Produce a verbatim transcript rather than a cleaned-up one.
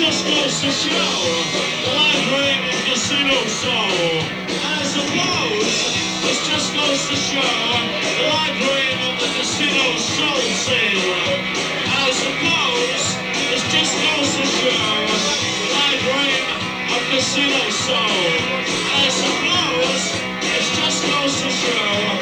just goes to show the life rate in Casino Soul. I suppose this just goes to show the life rate of the Casino Soul scene. I suppose this just goes to show the life rate of Casino Soul. I suppose this just goes to show